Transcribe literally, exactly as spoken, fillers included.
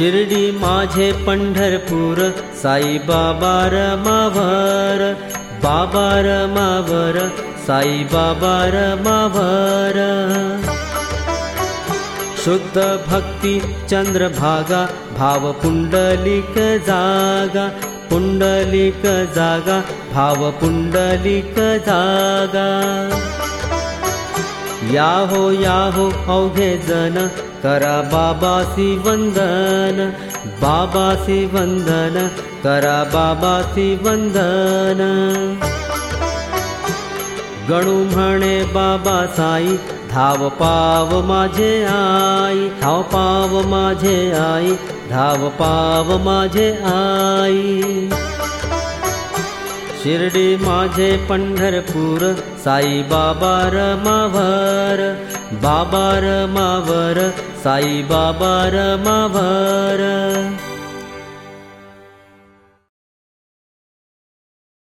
शिर्डी माझे पंढरपूर, साई बाबा रमावर, बाबा रमावर, साई बाबा रमावर. शुद्ध भक्ती चंद्रभागा, भाव पुंडलिक जागा, पुंडलिक जागा, भाव पुंडलिक जागा. याहो याहो अवघे जन, करा बाबासी वंदन, बाबासी वंदन, करा बाबासी वंदन. गणू म्हणे बाबा साई, धाव पाव माझे आई, धाव पाव माझे आई, धाव पाव माझे आई. शिर्डी माझे पंढरपूर, साई बाबा रमावर, बाबा रमावर, साई बाबा रमावर.